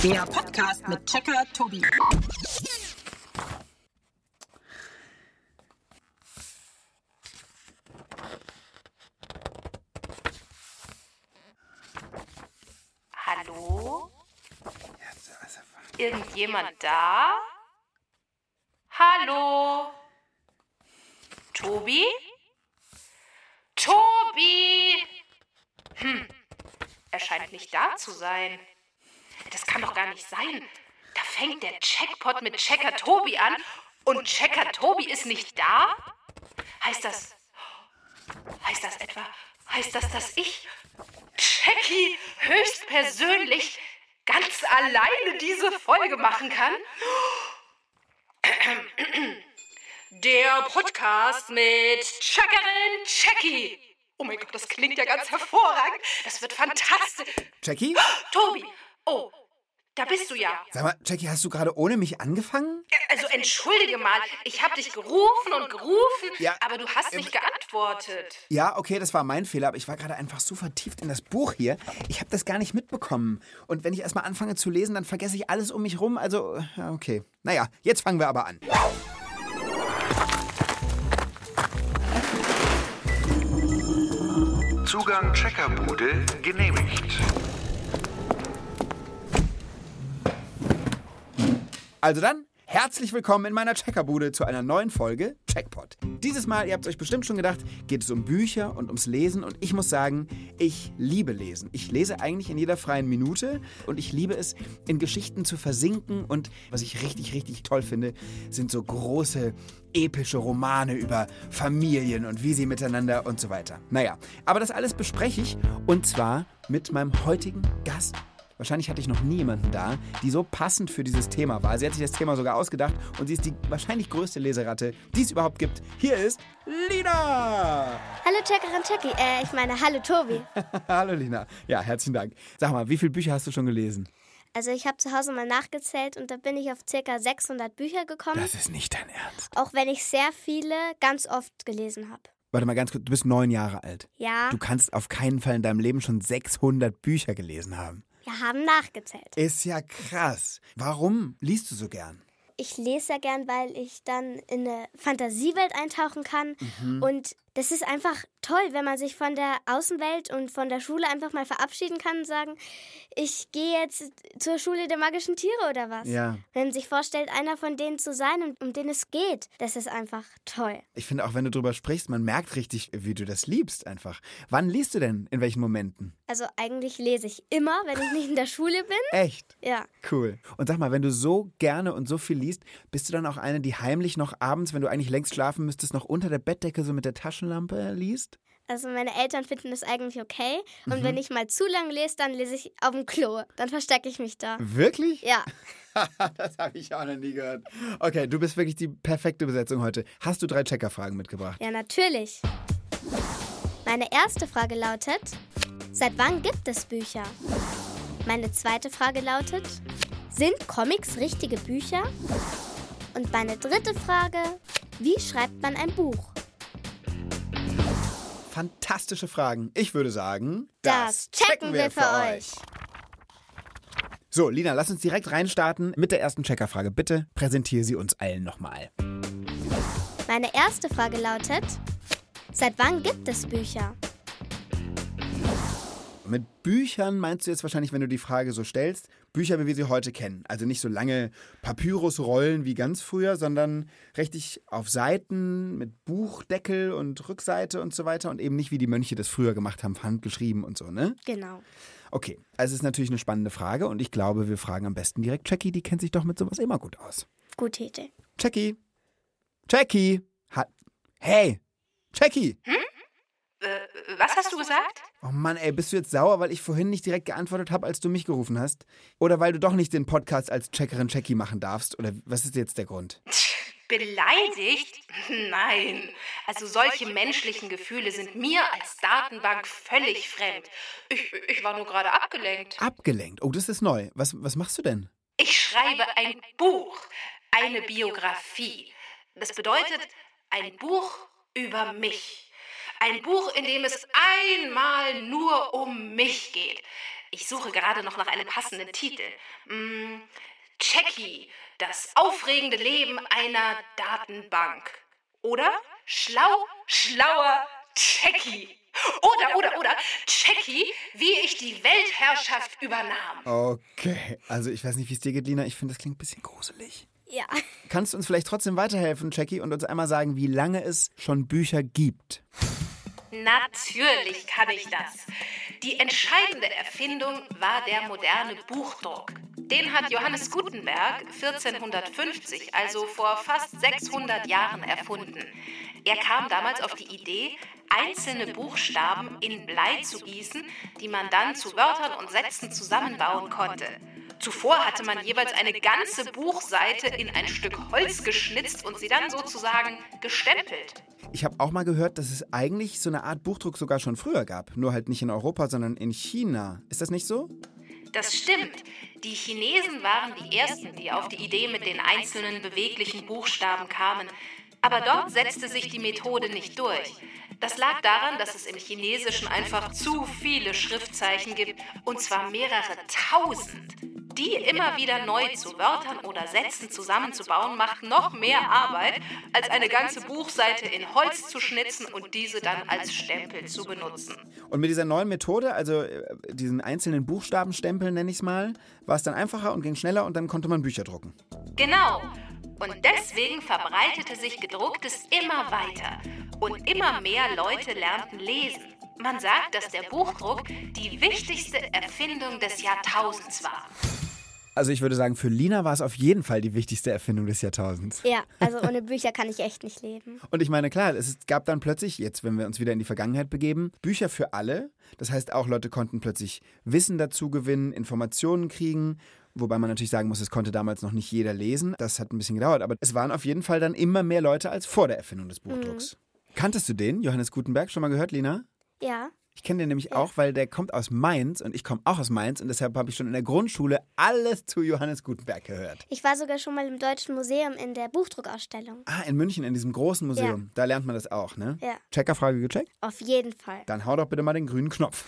Der Podcast mit Checker Tobi. Hallo? Irgendjemand da? Hallo? Tobi? Tobi! Er scheint nicht da zu sein. Das kann doch gar nicht sein. Da fängt der Checkpot mit Checker Tobi an und Checker Tobi ist nicht da? Heißt das etwa, dass ich, Jackie, höchstpersönlich ganz alleine diese Folge machen kann? Der Podcast mit Checkerin Jackie. Oh mein Gott, das klingt ja ganz hervorragend. Das wird fantastisch. Jackie? Tobi, oh, da bist du ja. Sag mal, Jackie, hast du gerade ohne mich angefangen? Also entschuldige mal, ich habe dich gerufen und gerufen, Ja, aber du hast nicht geantwortet. Ja, okay, das war mein Fehler, aber ich war gerade einfach so vertieft in das Buch hier. Ich habe das gar nicht mitbekommen. Und wenn ich erstmal anfange zu lesen, dann vergesse ich alles um mich rum. Also, ja, okay. Naja, jetzt fangen wir aber an. Zugang Checkerbude genehmigt. Also dann, herzlich willkommen in meiner Checkerbude zu einer neuen Folge Checkpot. Dieses Mal, ihr habt es euch bestimmt schon gedacht, geht es um Bücher und ums Lesen. Und ich muss sagen, ich liebe Lesen. Ich lese eigentlich in jeder freien Minute und ich liebe es, in Geschichten zu versinken. Und was ich richtig, richtig toll finde, sind so große, epische Romane über Familien und wie sie miteinander und so weiter. Naja, aber das alles bespreche ich und zwar mit meinem heutigen Gast. Wahrscheinlich hatte ich noch nie jemanden da, die so passend für dieses Thema war. Sie hat sich das Thema sogar ausgedacht und sie ist die wahrscheinlich größte Leseratte, die es überhaupt gibt. Hier ist Lina! Hallo Checkerin Jackie, ich meine, hallo Tobi. Hallo Lina. Ja, herzlichen Dank. Sag mal, wie viele Bücher hast du schon gelesen? Also ich habe zu Hause mal nachgezählt und da bin ich auf ca. 600 Bücher gekommen. Das ist nicht dein Ernst. Auch wenn ich sehr viele ganz oft gelesen habe. Warte mal ganz kurz, du bist 9 Jahre alt. Ja, Du kannst auf keinen Fall in deinem Leben schon 600 Bücher gelesen haben. wir haben nachgezählt. Ist ja krass. Warum liest du so gern? Ich lese ja gern, weil ich dann in eine Fantasiewelt eintauchen kann. Und das ist einfach toll, wenn man sich von der Außenwelt und von der Schule einfach mal verabschieden kann und sagen, ich gehe jetzt zur Schule der magischen Tiere oder was. Ja. Wenn man sich vorstellt, einer von denen zu sein, um den es geht, das ist einfach toll. Ich finde auch, wenn du drüber sprichst, man merkt richtig, wie du das liebst einfach. Wann liest du denn? In welchen Momenten? Also eigentlich lese ich immer, wenn ich nicht in der Schule bin. Echt? Ja. Cool. Und sag mal, wenn du so gerne und so viel liest, bist du dann auch eine, die heimlich noch abends, wenn du eigentlich längst schlafen müsstest, noch unter der Bettdecke so mit der Taschenlampe liest? Also meine Eltern finden das eigentlich okay. Und wenn ich mal zu lang lese, dann lese ich auf dem Klo. Dann verstecke ich mich da. Wirklich? Ja. Das habe ich auch noch nie gehört. Okay, du bist wirklich die perfekte Besetzung heute. Hast du 3 Checkerfragen mitgebracht? Ja, natürlich. Meine erste Frage lautet, seit wann gibt es Bücher? Meine zweite Frage lautet, sind Comics richtige Bücher? Und meine dritte Frage, wie schreibt man ein Buch? Fantastische Fragen. Ich würde sagen, Das checken wir für euch. So, Lina, lass uns direkt reinstarten mit der ersten Checkerfrage. Bitte präsentiere sie uns allen nochmal. Meine erste Frage lautet, seit wann gibt es Bücher? Mit Büchern meinst du jetzt wahrscheinlich, wenn du die Frage so stellst, Bücher, wie wir sie heute kennen. Also nicht so lange Papyrusrollen wie ganz früher, sondern richtig auf Seiten mit Buchdeckel und Rückseite und so weiter und eben nicht wie die Mönche das früher gemacht haben, handgeschrieben und so, ne? Genau. Okay, also es ist natürlich eine spannende Frage und ich glaube, wir fragen am besten direkt Jackie, die kennt sich doch mit sowas immer gut aus. Gute Idee. Jackie! Jackie! Hey! Jackie! Was hast du gesagt? Oh Mann, ey, bist du jetzt sauer, weil ich vorhin nicht direkt geantwortet habe, als du mich gerufen hast? Oder weil du doch nicht den Podcast als Checkerin Jackie machen darfst? Oder was ist jetzt der Grund? Beleidigt? Nein. Also solche menschlichen Gefühle sind mir als Datenbank völlig fremd. Ich war nur gerade abgelenkt. Abgelenkt? Oh, das ist neu. Was machst du denn? Ich schreibe ein Buch, eine Biografie. Das bedeutet ein Buch über mich. Ein Buch, in dem es einmal nur um mich geht. Ich suche gerade noch nach einem passenden Titel. Jackie, das aufregende Leben einer Datenbank. Oder schlauer Jackie. Oder Jackie, wie ich die Weltherrschaft übernahm. Okay, also ich weiß nicht, wie es dir geht, Lina. Ich finde, das klingt ein bisschen gruselig. Ja. Kannst du uns vielleicht trotzdem weiterhelfen, Jackie, und uns einmal sagen, wie lange es schon Bücher gibt? Natürlich kann ich das. Die entscheidende Erfindung war der moderne Buchdruck. Den hat Johannes Gutenberg 1450, also vor fast 600 Jahren, erfunden. Er kam damals auf die Idee, einzelne Buchstaben in Blei zu gießen, die man dann zu Wörtern und Sätzen zusammenbauen konnte. Zuvor hatte man jeweils eine ganze Buchseite in ein Stück Holz geschnitzt und sie dann sozusagen gestempelt. Ich habe auch mal gehört, dass es eigentlich so eine Art Buchdruck sogar schon früher gab. Nur halt nicht in Europa, sondern in China. Ist das nicht so? Das stimmt. Die Chinesen waren die Ersten, die auf die Idee mit den einzelnen beweglichen Buchstaben kamen. Aber dort setzte sich die Methode nicht durch. Das lag daran, dass es im Chinesischen einfach zu viele Schriftzeichen gibt, und zwar mehrere tausend. Die immer wieder neu zu Wörtern oder Sätzen zusammenzubauen, macht noch mehr Arbeit, als eine ganze Buchseite in Holz zu schnitzen und diese dann als Stempel zu benutzen. Und mit dieser neuen Methode, also diesen einzelnen Buchstabenstempeln nenne ich es mal, war es dann einfacher und ging schneller und dann konnte man Bücher drucken. Genau. Und deswegen verbreitete sich Gedrucktes immer weiter. Und immer mehr Leute lernten lesen. Man sagt, dass der Buchdruck die wichtigste Erfindung des Jahrtausends war. Also ich würde sagen, für Lina war es auf jeden Fall die wichtigste Erfindung des Jahrtausends. Ja, also ohne Bücher kann ich echt nicht leben. Und ich meine, klar, es gab dann plötzlich, jetzt wenn wir uns wieder in die Vergangenheit begeben, Bücher für alle. Das heißt, auch Leute konnten plötzlich Wissen dazu gewinnen, Informationen kriegen. Wobei man natürlich sagen muss, es konnte damals noch nicht jeder lesen. Das hat ein bisschen gedauert, aber es waren auf jeden Fall dann immer mehr Leute als vor der Erfindung des Buchdrucks. Kanntest du den, Johannes Gutenberg? Schon mal gehört, Lina? Ja. Ich kenne den nämlich auch, weil der kommt aus Mainz und ich komme auch aus Mainz und deshalb habe ich schon in der Grundschule alles zu Johannes Gutenberg gehört. Ich war sogar schon mal im Deutschen Museum in der Buchdruckausstellung. Ah, in München, in diesem großen Museum. Ja. Da lernt man das auch, ne? Ja. Checkerfrage gecheckt? Auf jeden Fall. Dann hau doch bitte mal den grünen Knopf.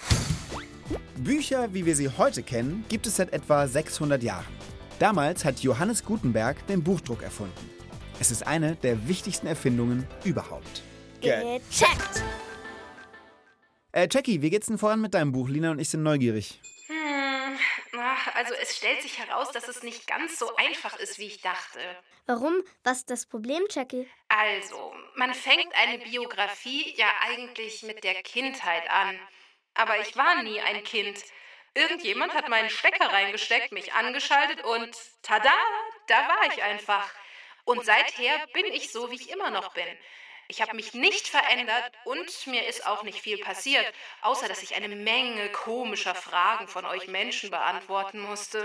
Bücher, wie wir sie heute kennen, gibt es seit etwa 600 Jahren. Damals hat Johannes Gutenberg den Buchdruck erfunden. Es ist eine der wichtigsten Erfindungen überhaupt. Gecheckt! Jackie, wie geht's denn voran mit deinem Buch? Lina und ich sind neugierig. Also es stellt sich heraus, dass es nicht ganz so einfach ist, wie ich dachte. Warum? Was ist das Problem, Jackie? Also, man fängt eine Biografie ja eigentlich mit der Kindheit an. Aber ich war nie ein Kind. Irgendjemand hat meinen Stecker reingesteckt, mich angeschaltet und tada, da war ich einfach. Und seither bin ich so, wie ich immer noch bin. Ich habe mich nicht verändert und mir ist auch nicht viel passiert, außer dass ich eine Menge komischer Fragen von euch Menschen beantworten musste.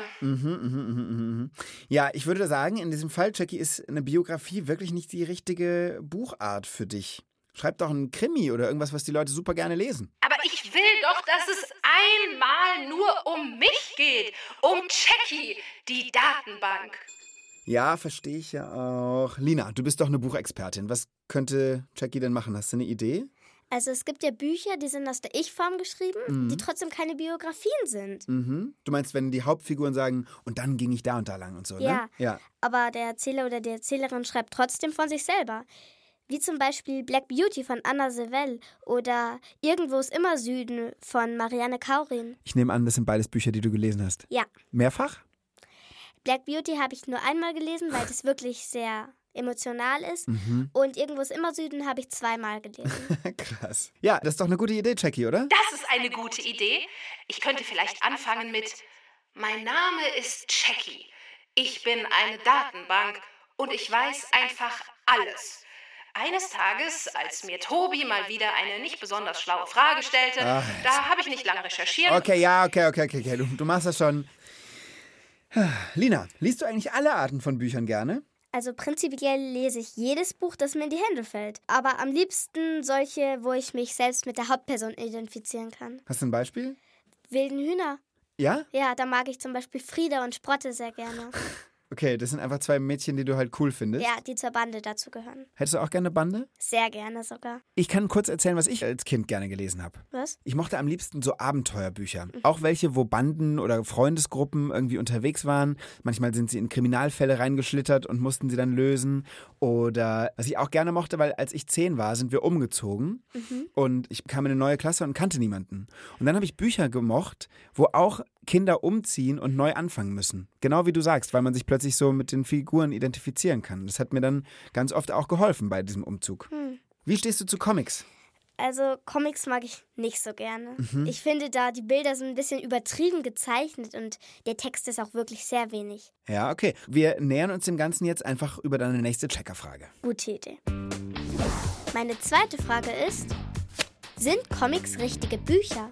Ja, ich würde sagen, in diesem Fall, Jackie, ist eine Biografie wirklich nicht die richtige Buchart für dich. Schreib doch einen Krimi oder irgendwas, was die Leute super gerne lesen. Aber ich will doch, dass es einmal nur um mich geht. Um Jackie, die Datenbank. Ja, verstehe ich ja auch. Lina, du bist doch eine Buchexpertin. Was könnte Jackie denn machen? Hast du eine Idee? Also es gibt ja Bücher, die sind aus der Ich-Form geschrieben, die trotzdem keine Biografien sind. Du meinst, wenn die Hauptfiguren sagen, und dann ging ich da und da lang und so, Ja, ne? Ja. Aber der Erzähler oder die Erzählerin schreibt trotzdem von sich selber. Wie zum Beispiel Black Beauty von Anna Sewell oder Irgendwo ist immer Süden von Marianne Kaurin. Ich nehme an, das sind beides Bücher, die du gelesen hast. Ja. Mehrfach? Black Beauty habe ich nur einmal gelesen, weil das wirklich sehr emotional ist. Und Irgendwo ist immer Süden habe ich 2-mal gelesen. Krass. Ja, das ist doch eine gute Idee, Jackie, oder? Das ist eine gute Idee. Ich könnte vielleicht anfangen mit: Mein Name ist Jackie. Ich bin eine Datenbank und ich weiß einfach alles. Eines Tages, als mir Tobi mal wieder eine nicht besonders schlaue Frage stellte, da habe ich nicht lange recherchiert. Okay. Du machst das schon. Lina, liest du eigentlich alle Arten von Büchern gerne? Also prinzipiell lese ich jedes Buch, das mir in die Hände fällt. Aber am liebsten solche, wo ich mich selbst mit der Hauptperson identifizieren kann. Hast du ein Beispiel? Wilden Hühner. Ja? Ja, da mag ich zum Beispiel Frieda und Sprotte sehr gerne. Okay, das sind einfach zwei Mädchen, die du halt cool findest. Ja, die zur Bande dazu gehören. Hättest du auch gerne eine Bande? Sehr gerne sogar. Ich kann kurz erzählen, was ich als Kind gerne gelesen habe. Was? Ich mochte am liebsten so Abenteuerbücher. Auch welche, wo Banden oder Freundesgruppen irgendwie unterwegs waren. Manchmal sind sie in Kriminalfälle reingeschlittert und mussten sie dann lösen. Oder was ich auch gerne mochte, weil als ich 10 war, sind wir umgezogen. Und ich kam in eine neue Klasse und kannte niemanden. Und dann habe ich Bücher gemocht, wo auch Kinder umziehen und neu anfangen müssen. Genau wie du sagst, weil man sich plötzlich so mit den Figuren identifizieren kann. Das hat mir dann ganz oft auch geholfen bei diesem Umzug. Wie stehst du zu Comics? Also Comics mag ich nicht so gerne. Ich finde da, die Bilder sind ein bisschen übertrieben gezeichnet und der Text ist auch wirklich sehr wenig. Ja, okay. Wir nähern uns dem Ganzen jetzt einfach über deine nächste Checkerfrage. Gute Idee. Meine zweite Frage ist, sind Comics richtige Bücher?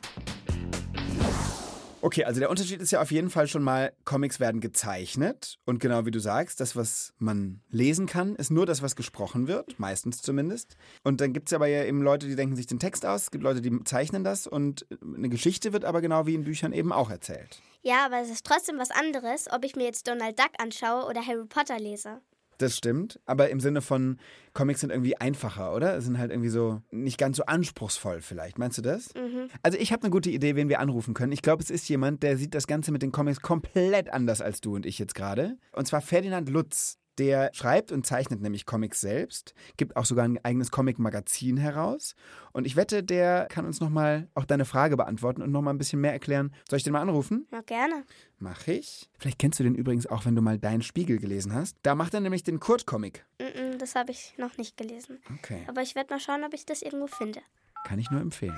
Okay, also der Unterschied ist ja auf jeden Fall schon mal, Comics werden gezeichnet und genau wie du sagst, das, was man lesen kann, ist nur das, was gesprochen wird, meistens zumindest. Und dann gibt es aber ja eben Leute, die denken sich den Text aus, es gibt Leute, die zeichnen das und eine Geschichte wird aber genau wie in Büchern eben auch erzählt. Ja, aber es ist trotzdem was anderes, ob ich mir jetzt Donald Duck anschaue oder Harry Potter lese. Das stimmt, aber im Sinne von, Comics sind irgendwie einfacher, oder? Sind halt irgendwie so nicht ganz so anspruchsvoll vielleicht. Meinst du das? Also ich habe eine gute Idee, wen wir anrufen können. Ich glaube, es ist jemand, der sieht das Ganze mit den Comics komplett anders als du und ich jetzt gerade. Und zwar Ferdinand Lutz. Der schreibt und zeichnet nämlich Comics selbst, gibt auch sogar ein eigenes Comic-Magazin heraus. Und ich wette, der kann uns nochmal auch deine Frage beantworten und nochmal ein bisschen mehr erklären. Soll ich den mal anrufen? Na, gerne. Mach ich. Vielleicht kennst du den übrigens auch, wenn du mal Dein Spiegel gelesen hast. Da macht er nämlich den Kurt-Comic. Das habe ich noch nicht gelesen. Okay, Aber ich werde mal schauen, ob ich das irgendwo finde. kann ich nur empfehlen.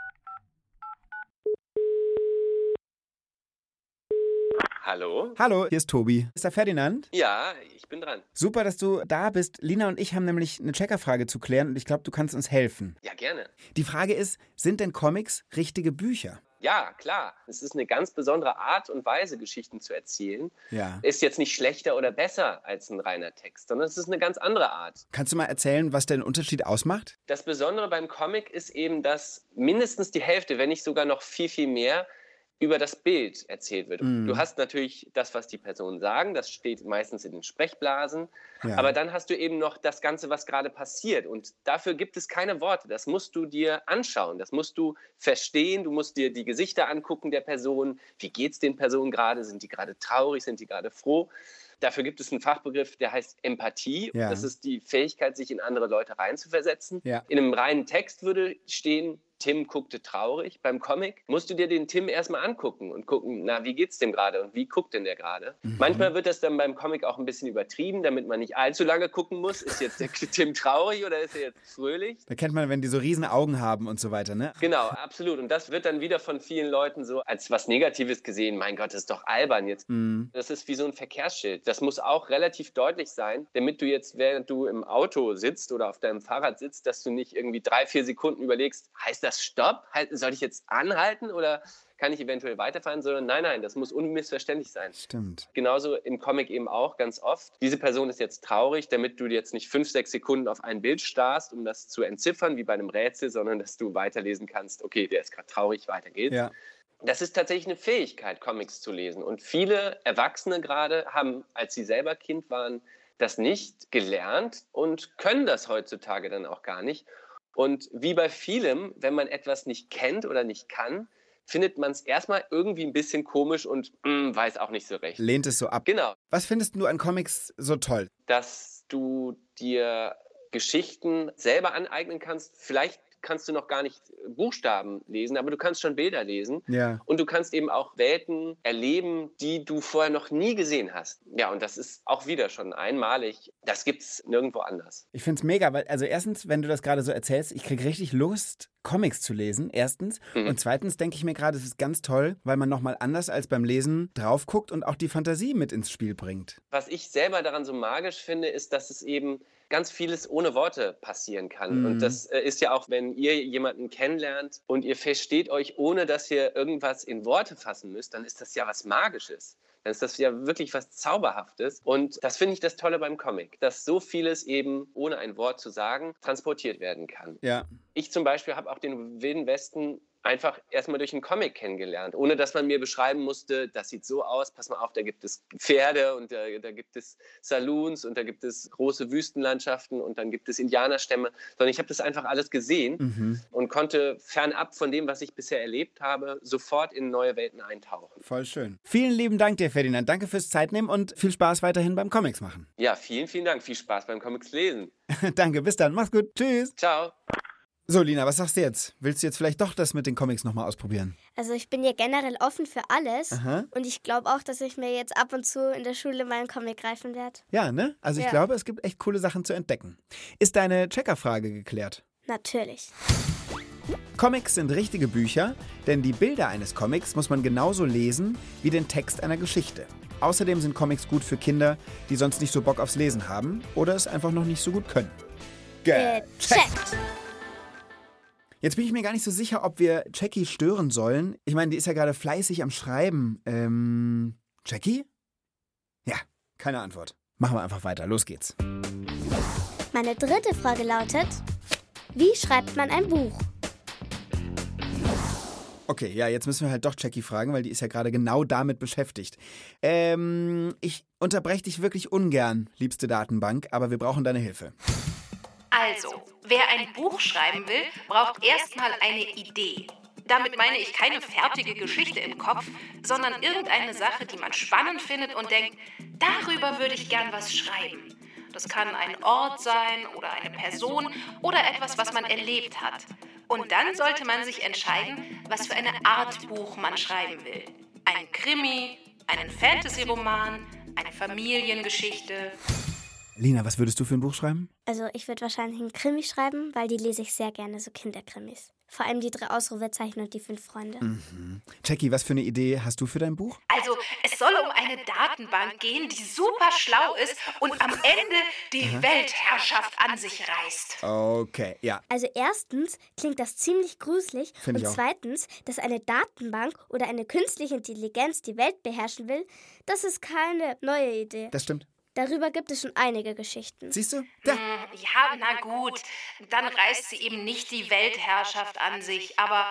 Hallo? Hallo, hier ist Tobi. Ist da Ferdinand? Ja, ich bin dran. Super, dass du da bist. Lina und ich haben nämlich eine Checkerfrage zu klären und ich glaube, du kannst uns helfen. Ja, gerne. Die Frage ist, sind denn Comics richtige Bücher? Ja, klar. Es ist eine ganz besondere Art und Weise, Geschichten zu erzählen. Ja. Ist jetzt nicht schlechter oder besser als ein reiner Text, sondern es ist eine ganz andere Art. Kannst du mal erzählen, was den Unterschied ausmacht? Das Besondere beim Comic ist eben, dass mindestens die Hälfte, wenn nicht sogar noch viel, viel mehr, über das Bild erzählt wird. Du hast natürlich das, was die Personen sagen, das steht meistens in den Sprechblasen, Ja. aber dann hast du eben noch das Ganze, was gerade passiert und dafür gibt es keine Worte, das musst du dir anschauen, das musst du verstehen, du musst dir die Gesichter angucken der Personen, wie geht es den Personen gerade, sind die gerade traurig, sind die gerade froh? Dafür gibt es einen Fachbegriff, der heißt Empathie. Ja. Das ist die Fähigkeit, sich in andere Leute reinzuversetzen. Ja. In einem reinen Text würde stehen, Tim guckte traurig. Beim Comic musst du dir den Tim erstmal angucken und gucken, na, wie geht's dem gerade und wie guckt denn der gerade? Manchmal wird das dann beim Comic auch ein bisschen übertrieben, damit man nicht allzu lange gucken muss. Ist jetzt der Tim traurig oder ist er jetzt fröhlich? Da kennt man, wenn die so riesen Augen haben und so weiter, ne? Genau, absolut. Und das wird dann wieder von vielen Leuten so als was Negatives gesehen. Mein Gott, das ist doch albern jetzt. Das ist wie so ein Verkehrsschild. Das muss auch relativ deutlich sein, damit du jetzt, während du im Auto sitzt oder auf deinem Fahrrad sitzt, dass du nicht irgendwie 3-4 Sekunden überlegst, heißt das Stopp? Soll ich jetzt anhalten oder kann ich eventuell weiterfahren? Sondern nein, das muss unmissverständlich sein. Stimmt. Genauso im Comic eben auch ganz oft. Diese Person ist jetzt traurig, damit du jetzt nicht 5-6 Sekunden auf ein Bild starrst, um das zu entziffern, wie bei einem Rätsel, sondern dass du weiterlesen kannst, okay, der ist gerade traurig, weiter geht's. Ja. Das ist tatsächlich eine Fähigkeit, Comics zu lesen. Und viele Erwachsene gerade haben, als sie selber Kind waren, das nicht gelernt und können das heutzutage dann auch gar nicht. Und wie bei vielem, wenn man etwas nicht kennt oder nicht kann, findet man es erstmal irgendwie ein bisschen komisch und weiß auch nicht so recht. Lehnt es so ab. Genau, Was findest du an Comics so toll? dass du dir Geschichten selber aneignen kannst. Vielleicht kannst du noch gar nicht Buchstaben lesen, aber du kannst schon Bilder lesen. Ja. Und du kannst eben auch Welten erleben, die du vorher noch nie gesehen hast. Ja, und das ist auch wieder schon einmalig. Das gibt's nirgendwo anders. Ich find's mega, weil, also erstens, wenn du das gerade so erzählst, ich krieg richtig Lust, Comics zu lesen, erstens. Und zweitens denke ich mir gerade, es ist ganz toll, weil man nochmal anders als beim Lesen drauf guckt und auch die Fantasie mit ins Spiel bringt. Was ich selber daran so magisch finde, ist, dass es eben ganz vieles ohne Worte passieren kann. Und das ist ja auch, wenn ihr jemanden kennenlernt und ihr versteht euch, ohne dass ihr irgendwas in Worte fassen müsst, dann ist das ja was Magisches. Dann ist das ja wirklich was Zauberhaftes. Und das finde ich das Tolle beim Comic, dass so vieles eben, ohne ein Wort zu sagen, transportiert werden kann. Ja. Ich zum Beispiel habe auch den Wilden Westen einfach erstmal durch einen Comic kennengelernt, ohne dass man mir beschreiben musste, das sieht so aus, pass mal auf, da gibt es Pferde und da gibt es Saloons und da gibt es große Wüstenlandschaften und dann gibt es Indianerstämme, sondern ich habe das einfach alles gesehen und konnte fernab von dem, was ich bisher erlebt habe, sofort in neue Welten eintauchen. Voll schön. Vielen lieben Dank dir, Ferdinand. Danke fürs Zeitnehmen und viel Spaß weiterhin beim Comics machen. Ja, vielen, vielen Dank. Viel Spaß beim Comics lesen. Danke, bis dann. Mach's gut. Tschüss. Ciao. So, Lina, was sagst du jetzt? Willst du jetzt vielleicht doch das mit den Comics nochmal ausprobieren? Also ich bin ja generell offen für alles. Aha. Und ich glaube auch, dass ich mir jetzt ab und zu in der Schule mal einen Comic greifen werde. Ja, ne? Also ich glaube, es gibt echt coole Sachen zu entdecken. Ist deine Checkerfrage geklärt? Natürlich. Comics sind richtige Bücher, denn die Bilder eines Comics muss man genauso lesen wie den Text einer Geschichte. Außerdem sind Comics gut für Kinder, die sonst nicht so Bock aufs Lesen haben oder es einfach noch nicht so gut können. Gecheckt! Jetzt bin ich mir gar nicht so sicher, ob wir Jackie stören sollen. Ich meine, die ist ja gerade fleißig am Schreiben. Jackie? Ja, keine Antwort. Machen wir einfach weiter. Los geht's. Meine dritte Frage lautet: Wie schreibt man ein Buch? Okay, ja, jetzt müssen wir halt doch Jackie fragen, weil die ist ja gerade genau damit beschäftigt. Ich unterbreche dich wirklich ungern, liebste Datenbank, aber wir brauchen deine Hilfe. Also, wer ein Buch schreiben will, braucht erstmal eine Idee. Damit meine ich keine fertige Geschichte im Kopf, sondern irgendeine Sache, die man spannend findet und denkt, darüber würde ich gern was schreiben. Das kann ein Ort sein oder eine Person oder etwas, was man erlebt hat. Und dann sollte man sich entscheiden, was für eine Art Buch man schreiben will. Ein Krimi, einen Fantasy-Roman, eine Familiengeschichte. Lina, was würdest du für ein Buch schreiben? Also ich würde wahrscheinlich einen Krimi schreiben, weil die lese ich sehr gerne, so Kinderkrimis. Vor allem die 3 Ausrufezeichen und die 5 Freunde. Jackie, was für eine Idee hast du für dein Buch? Also, es soll um eine Datenbank gehen, die super schlau ist und am Ende die Weltherrschaft an sich reißt. Okay, ja. Also erstens klingt das ziemlich gruselig Find ich und auch. zweitens, dass eine Datenbank oder eine künstliche Intelligenz die Welt beherrschen will, das ist keine neue Idee. Das stimmt. Darüber gibt es schon einige Geschichten. Siehst du? Da. Ja, na gut, dann reißt sie eben nicht die Weltherrschaft an sich, aber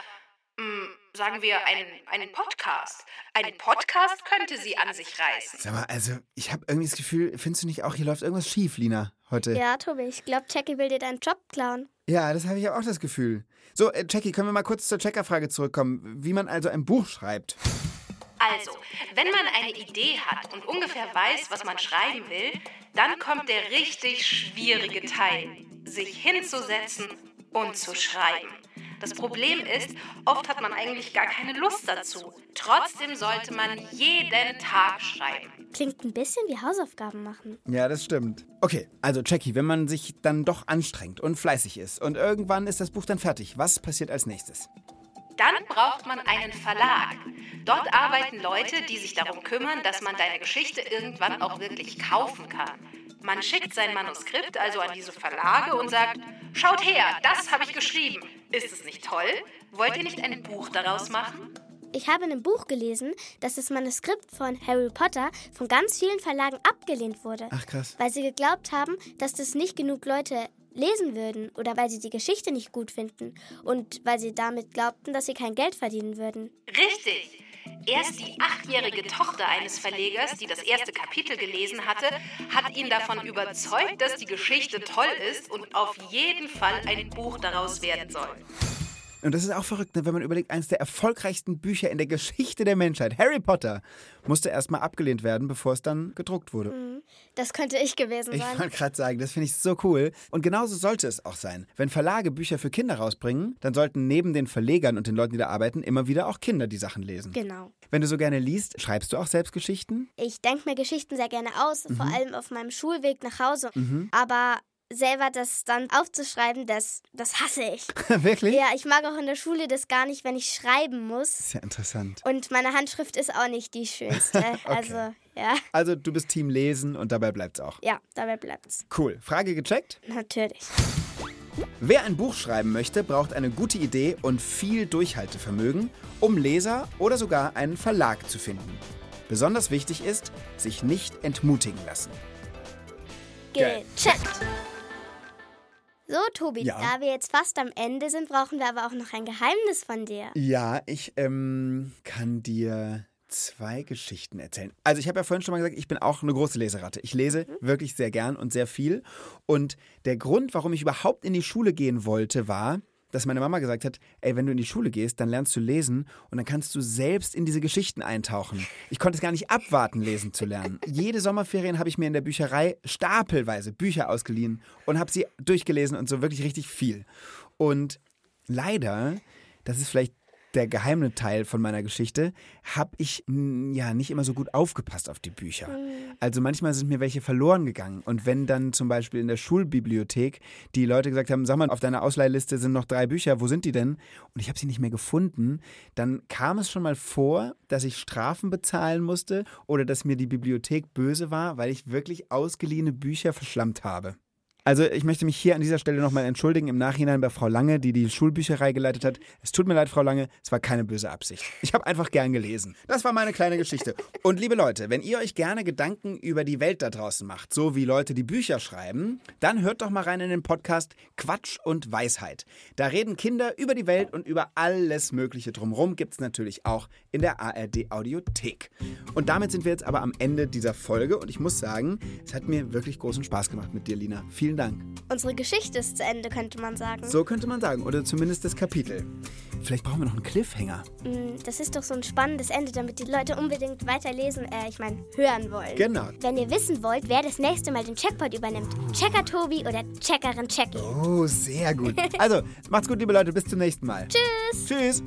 sagen wir einen Podcast. Ein Podcast könnte sie an sich reißen. Sag mal, also ich habe irgendwie das Gefühl, findest du nicht auch, hier läuft irgendwas schief, Lina, heute? Ja, Tobi, ich glaube, Jackie will dir deinen Job klauen. Ja, das habe ich auch das Gefühl. So, Jackie, können wir mal kurz zur Checkerfrage zurückkommen, wie man also ein Buch schreibt? Also, wenn man eine Idee hat und ungefähr weiß, was man schreiben will, dann kommt der richtig schwierige Teil, sich hinzusetzen und zu schreiben. Das Problem ist, oft hat man eigentlich gar keine Lust dazu. Trotzdem sollte man jeden Tag schreiben. Klingt ein bisschen wie Hausaufgaben machen. Ja, das stimmt. Okay, also Jackie, wenn man sich dann doch anstrengt und fleißig ist und irgendwann ist das Buch dann fertig, was passiert als nächstes? Dann braucht man einen Verlag. Dort arbeiten Leute, die sich darum kümmern, dass man deine Geschichte irgendwann auch wirklich kaufen kann. Man schickt sein Manuskript also an diese Verlage und sagt, schaut her, das habe ich geschrieben. Ist es nicht toll? Wollt ihr nicht ein Buch daraus machen? Ich habe in einem Buch gelesen, dass das Manuskript von Harry Potter von ganz vielen Verlagen abgelehnt wurde. Ach krass. Weil sie geglaubt haben, dass das nicht genug Leute lesen würden oder weil sie die Geschichte nicht gut finden und weil sie damit glaubten, dass sie kein Geld verdienen würden. Richtig. Erst die 8-jährige Tochter eines Verlegers, die das erste Kapitel gelesen hatte, hat ihn davon überzeugt, dass die Geschichte toll ist und auf jeden Fall ein Buch daraus werden soll. Und das ist auch verrückt, ne? Wenn man überlegt, eines der erfolgreichsten Bücher in der Geschichte der Menschheit, Harry Potter, musste erstmal abgelehnt werden, bevor es dann gedruckt wurde. Das könnte ich gewesen Ich sein. wollte gerade sagen, das finde ich so cool. Und genauso sollte es auch sein. Wenn Verlage Bücher für Kinder rausbringen, dann sollten neben den Verlegern und den Leuten, die da arbeiten, immer wieder auch Kinder die Sachen lesen. Genau. Wenn du so gerne liest, schreibst du auch selbst Geschichten? Ich denke mir Geschichten sehr gerne aus, vor allem auf meinem Schulweg nach Hause. Aber selber das dann aufzuschreiben, das hasse ich. Wirklich? Ja, ich mag auch in der Schule das gar nicht, wenn ich schreiben muss. Das ist ja interessant. Und meine Handschrift ist auch nicht die schönste. Also, ja. Also du bist Team Lesen und dabei bleibt's auch. Ja, dabei bleibt's. Cool. Frage gecheckt? Natürlich. Wer ein Buch schreiben möchte, braucht eine gute Idee und viel Durchhaltevermögen, um Leser oder sogar einen Verlag zu finden. Besonders wichtig ist, sich nicht entmutigen lassen. Gecheckt. So, Tobi, Ja. da wir jetzt fast am Ende sind, brauchen wir aber auch noch ein Geheimnis von dir. Ja, ich kann dir 2 Geschichten erzählen. Also ich habe ja vorhin schon mal gesagt, ich bin auch eine große Leseratte. Ich lese wirklich sehr gern und sehr viel. Und der Grund, warum ich überhaupt in die Schule gehen wollte, war, dass meine Mama gesagt hat, ey, wenn du in die Schule gehst, dann lernst du lesen und dann kannst du selbst in diese Geschichten eintauchen. Ich konnte es gar nicht abwarten, lesen zu lernen. Jede Sommerferien habe ich mir in der Bücherei stapelweise Bücher ausgeliehen und habe sie durchgelesen und so wirklich richtig viel. Und leider, das ist vielleicht der geheime Teil von meiner Geschichte, habe ich nicht immer so gut aufgepasst auf die Bücher. Also manchmal sind mir welche verloren gegangen. Und wenn dann zum Beispiel in der Schulbibliothek die Leute gesagt haben, sag mal, auf deiner Ausleihliste sind noch 3 Bücher, wo sind die denn? Und ich habe sie nicht mehr gefunden, dann kam es schon mal vor, dass ich Strafen bezahlen musste oder dass mir die Bibliothek böse war, weil ich wirklich ausgeliehene Bücher verschlammt habe. Also ich möchte mich hier an dieser Stelle nochmal entschuldigen im Nachhinein bei Frau Lange, die die Schulbücherei geleitet hat. Es tut mir leid, Frau Lange, es war keine böse Absicht. Ich habe einfach gern gelesen. Das war meine kleine Geschichte. Und liebe Leute, wenn ihr euch gerne Gedanken über die Welt da draußen macht, so wie Leute, die Bücher schreiben, dann hört doch mal rein in den Podcast Quatsch und Weisheit. Da reden Kinder über die Welt und über alles Mögliche drumherum. Gibt es natürlich auch in der ARD-Audiothek. Und damit sind wir jetzt aber am Ende dieser Folge und ich muss sagen, es hat mir wirklich großen Spaß gemacht mit dir, Lina. Vielen Dank. Unsere Geschichte ist zu Ende, könnte man sagen. So könnte man sagen, oder zumindest das Kapitel. Vielleicht brauchen wir noch einen Cliffhanger. Das ist doch so ein spannendes Ende, damit die Leute unbedingt weiterlesen, hören wollen. Genau. Wenn ihr wissen wollt, wer das nächste Mal den Checkpot übernimmt, Checker Tobi oder Checkerin Jackie. Oh, sehr gut. Also, macht's gut, liebe Leute. Bis zum nächsten Mal. Tschüss. Tschüss.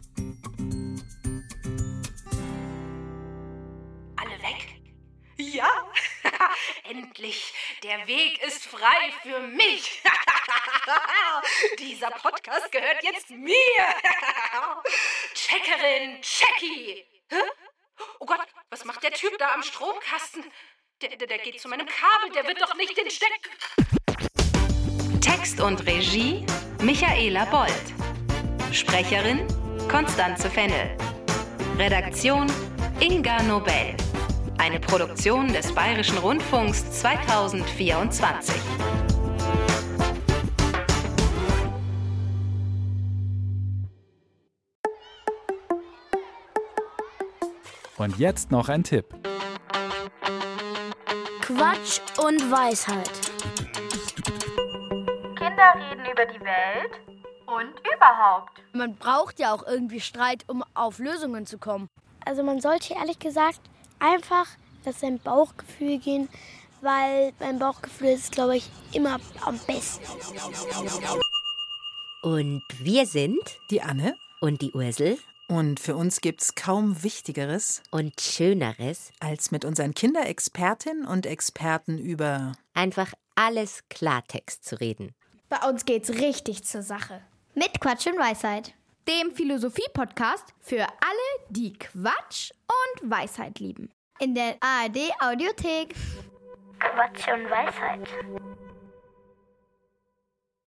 Alle weg? Ja, endlich. Der Weg ist frei für mich. Dieser Podcast gehört jetzt mir. Checkerin Jackie. Hä? Oh Gott, was macht der Typ da am Stromkasten? Der geht zu meinem Kabel, der wird doch nicht den Steck... Text und Regie Michaela Bold. Sprecherin Constanze Fennel. Redaktion Inga Nobel. Eine Produktion des Bayerischen Rundfunks 2024. Und jetzt noch ein Tipp. Quatsch und Weisheit. Kinder reden über die Welt und überhaupt. Man braucht ja auch irgendwie Streit, um auf Lösungen zu kommen. Also man sollte ehrlich gesagt einfach nach seinem Bauchgefühl gehen, weil beim Bauchgefühl ist es, glaube ich, immer am besten. Und wir sind die Anne und die Ursel. Und für uns gibt's kaum Wichtigeres und Schöneres, als mit unseren Kinderexpertinnen und Experten über einfach alles Klartext zu reden. Bei uns geht's richtig zur Sache. Mit Quatsch und Weisheit. Dem Philosophie-Podcast für alle, die Quatsch und Weisheit lieben. In der ARD-Audiothek. Quatsch und Weisheit.